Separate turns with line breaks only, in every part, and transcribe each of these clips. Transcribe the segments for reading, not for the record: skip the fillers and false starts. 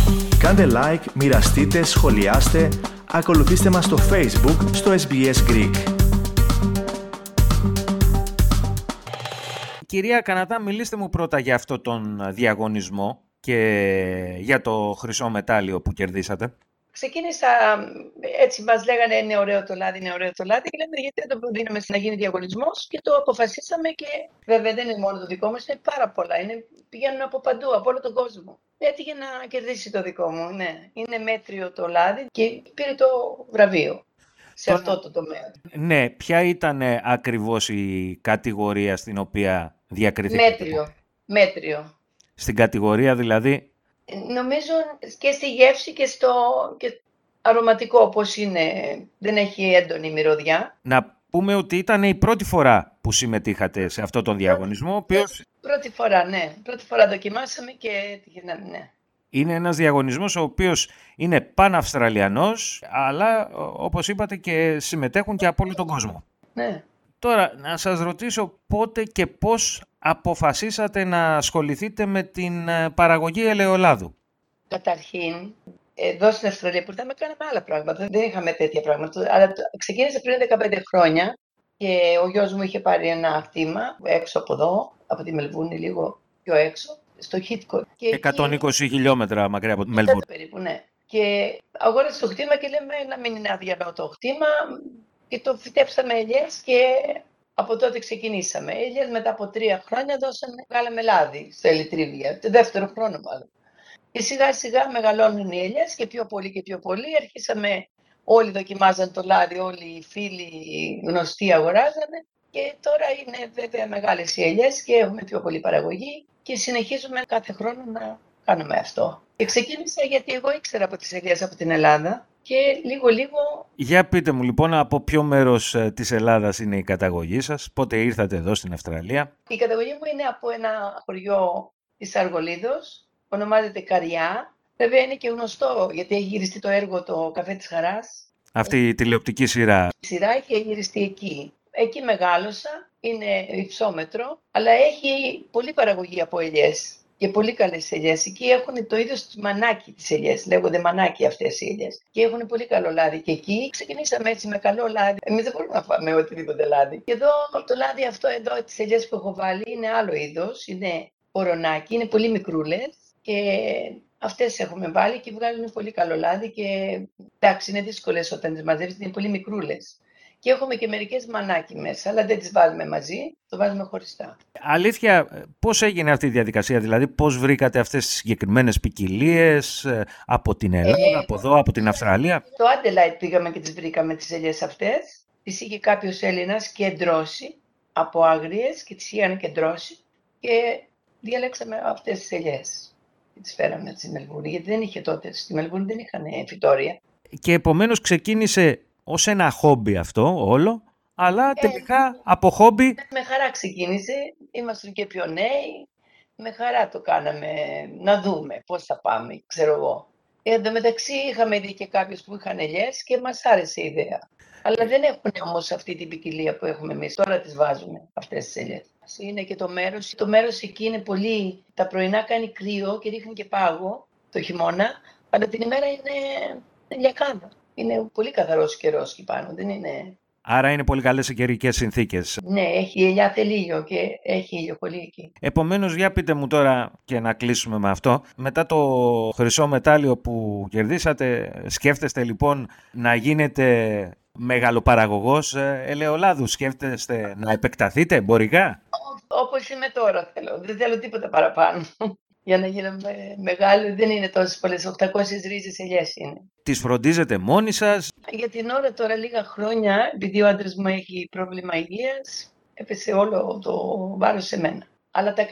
Κάντε like, μοιραστείτε, σχολιάστε, ακολουθήστε μας στο Facebook, στο SBS Greek.
Κυρία Κανατά, μιλήστε μου πρώτα για αυτό τον διαγωνισμό και για το χρυσό μετάλλιο που κερδίσατε.
Ξεκίνησα, έτσι μας λέγανε είναι ωραίο το λάδι, είναι ωραίο το λάδι, και λέμε γιατί δεν το προτείνουμε να γίνει διαγωνισμός, και το αποφασίσαμε. Και βέβαια δεν είναι μόνο το δικό μας, είναι πάρα πολλά, πηγαίνουν από παντού, από όλο τον κόσμο. Έτυχε να κερδίσει το δικό μου, ναι. Είναι μέτριο το λάδι και πήρε το βραβείο σε αυτό το τομέα.
Ναι, ποια ήταν ακριβώς η κατηγορία στην οποία διακριθήκατε?
Μέτριο.
Στην κατηγορία δηλαδή?
Νομίζω και στη γεύση και και αρωματικό, πώς είναι, δεν έχει έντονη μυρωδιά.
Να πούμε ότι ήταν η πρώτη φορά που συμμετείχατε σε αυτόν τον διαγωνισμό.
Πρώτη φορά, ναι. Πρώτη φορά δοκιμάσαμε και ναι.
Είναι ένας διαγωνισμός ο οποίος είναι παναυστραλιανός, αλλά όπως είπατε και συμμετέχουν και από όλο τον κόσμο.
Ναι.
Τώρα, να σας ρωτήσω πότε και πώς αποφασίσατε να ασχοληθείτε με την παραγωγή ελαιολάδου.
Καταρχήν, εδώ στην Αυστραλία που ήρθαμε κάναμε άλλα πράγματα. Δεν είχαμε τέτοια πράγματα. Αλλά ξεκίνησε πριν 15 χρόνια και ο γιος μου είχε πάρει ένα χτήμα έξω από εδώ, από τη Μελβούρνη, λίγο πιο έξω, στο Heathcote.
120 χιλιόμετρα μακριά από τη Μελβούρνη.
Περίπου, ναι. Και αγόρασε το χτήμα και λέμε να μην είναι αδιανό το χτήμα. Και το φυτέψαμε ελιές και από τότε ξεκινήσαμε. Ελιές μετά από 3 χρόνια βγάλαμε λάδι στα ελιτρίβια. Το δεύτερο χρόνο μάλλον. Και σιγά σιγά μεγαλώνουν οι ελιές και πιο πολύ και πιο πολύ. Αρχίσαμε, όλοι δοκιμάζαν το λάδι, όλοι οι φίλοι οι γνωστοί αγοράζανε. Και τώρα είναι βέβαια μεγάλες οι ελιές και έχουμε πιο πολύ παραγωγή και συνεχίζουμε κάθε χρόνο να κάνουμε αυτό. Και ξεκίνησα γιατί εγώ ήξερα από τις ελιές από την Ελλάδα. Και λίγο...
Για πείτε μου λοιπόν από ποιο μέρος της Ελλάδας είναι η καταγωγή σας, πότε ήρθατε εδώ στην Αυστραλία?
Η καταγωγή μου είναι από ένα χωριό της Αργολίδος, ονομάζεται Καριά. Βέβαια είναι και γνωστό γιατί έχει γυριστεί το έργο το Καφέ της Χαράς.
Αυτή η τηλεοπτική σειρά.
Η σειρά έχει γυριστεί εκεί. Εκεί μεγάλωσα, είναι υψόμετρο, αλλά έχει πολλή παραγωγή από ελιές. Και πολύ καλές ελιές. Εκεί έχουν το ίδιο μανάκι τις ελιές. Λέγονται μανάκι αυτές οι ελιές. Και έχουν πολύ καλό λάδι. Και εκεί ξεκινήσαμε έτσι με καλό λάδι. Εμείς δεν μπορούμε να φάμε οτιδήποτε λάδι. Και εδώ το λάδι αυτό εδώ, τις ελιές που έχω βάλει, είναι άλλο είδος. Είναι κορονάκι, είναι πολύ μικρούλες. Και αυτές έχουμε βάλει και βγάλουν πολύ καλό λάδι. Και εντάξει, είναι δύσκολες όταν τις μαζεύεις, είναι πολύ μικρούλες. Και έχουμε και μερικές μανάκι μέσα, αλλά δεν τις βάλουμε μαζί, το βάζουμε χωριστά.
Αλήθεια, πώς έγινε αυτή η διαδικασία, δηλαδή πώς βρήκατε αυτές τις συγκεκριμένες ποικιλίες από την Ελλάδα, από εδώ, από την Αυστραλία?
Στο Adelaide πήγαμε και τις βρήκαμε τις ελιές αυτές. Τις είχε κάποιος Έλληνας κεντρώσει από άγριες και τις είχαν κεντρώσει και διαλέξαμε αυτές τις ελιές. Και τις φέραμε στη Μελβούρνη, γιατί δεν είχε τότε, στη Μελβούρνη δεν είχαν φυτόρια.
Και επομένως ξεκίνησε ως ένα χόμπι αυτό όλο, αλλά τελικά από χόμπι...
Με χαρά ξεκίνησε, ήμασταν και πιο νέοι, με χαρά το κάναμε, να δούμε πώς θα πάμε, ξέρω εγώ. Εν τω μεταξύ είχαμε δει και κάποιους που είχαν ελιές και μας άρεσε η ιδέα. Αλλά δεν έχουν όμως αυτή την ποικιλία που έχουμε εμείς, τώρα τις βάζουμε αυτές τις ελιές. Είναι και το μέρος εκεί είναι πολύ, τα πρωινά κάνει κρύο και ρίχνει και πάγο το χειμώνα, αλλά την ημέρα είναι λιακάδα. Είναι πολύ καθαρός καιρός εκεί πάνω, δεν είναι...
Άρα είναι πολύ καλές οι καιρικές συνθήκες.
Ναι, η ελιά θέλει ήλιο και έχει ήλιο πολύ εκεί.
Επομένως, για πείτε μου τώρα και να κλείσουμε με αυτό. Μετά το χρυσό μετάλλιο που κερδίσατε, σκέφτεστε λοιπόν να γίνετε μεγαλοπαραγωγός ελαιολάδου? Σκέφτεστε να επεκταθείτε εμπορικά?
Όπως είμαι τώρα θέλω. Δεν θέλω τίποτα παραπάνω. Για να γίνω μεγάλο δεν είναι τόσες πολλές, 800 ρίζες ελιές είναι.
Τις φροντίζετε μόνοι σας?
Για την ώρα τώρα λίγα χρόνια, επειδή ο άντρας μου έχει πρόβλημα υγείας, έπεσε όλο το βάρος σε μένα. Αλλά τα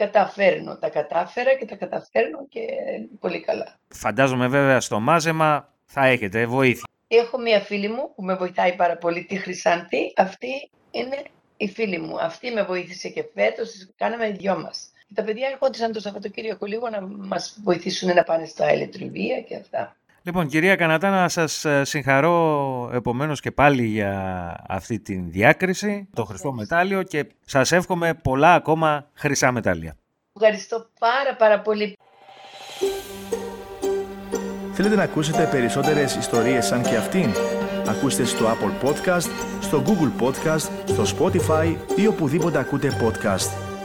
κατάφερα και τα καταφέρνω και πολύ καλά.
Φαντάζομαι βέβαια στο μάζεμα θα έχετε βοήθεια.
Έχω μία φίλη μου που με βοηθάει πάρα πολύ, τη Χρυσάνθη. Αυτή είναι η φίλη μου. Αυτή με βοήθησε και φέτος, κάναμε οι δυο μας. Και τα παιδιά έρχονταν το Σαββατοκύριακο λίγο να μας βοηθήσουν να πάνε στα ηλεκτριβία και αυτά.
Λοιπόν, κυρία Κανατά, να σας συγχαρώ επομένως και πάλι για αυτή την διάκριση, το χρυσό μετάλλιο, και σας εύχομαι πολλά ακόμα χρυσά μετάλλια.
Ευχαριστώ πάρα πολύ.
Θέλετε να ακούσετε περισσότερες ιστορίες σαν και αυτήν? Ακούστε στο Apple Podcast, στο Google Podcast, στο Spotify ή οπουδήποτε ακούτε podcast.